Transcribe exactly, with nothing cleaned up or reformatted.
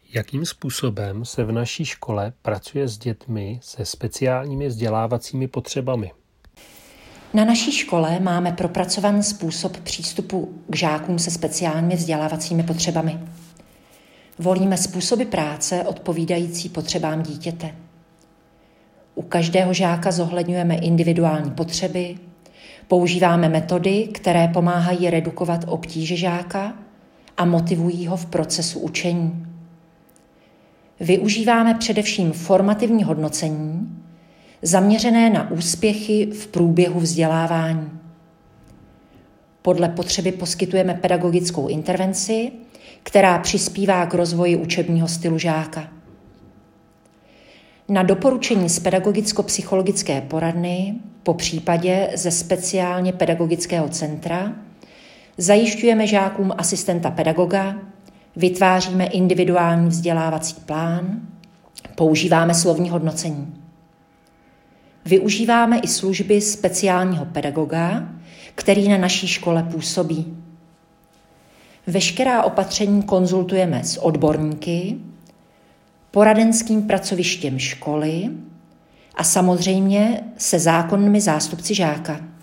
Jakým způsobem se v naší škole pracuje s dětmi se speciálními vzdělávacími potřebami? Na naší škole máme propracovaný způsob přístupu k žákům se speciálními vzdělávacími potřebami. Volíme způsoby práce odpovídající potřebám dítěte. U každého žáka zohledňujeme individuální potřeby, používáme metody, které pomáhají redukovat obtíže žáka a motivují ho v procesu učení. Využíváme především formativní hodnocení, zaměřené na úspěchy v průběhu vzdělávání. Podle potřeby poskytujeme pedagogickou intervenci, která přispívá k rozvoji učebního stylu žáka. Na doporučení z pedagogicko-psychologické poradny, po případě ze speciálně pedagogického centra, zajišťujeme žákům asistenta pedagoga, vytváříme individuální vzdělávací plán, používáme slovní hodnocení. Využíváme i služby speciálního pedagoga, který na naší škole působí. Veškerá opatření konzultujeme s odborníky, poradenským pracovištěm školy a samozřejmě se zákonnými zástupci žáka.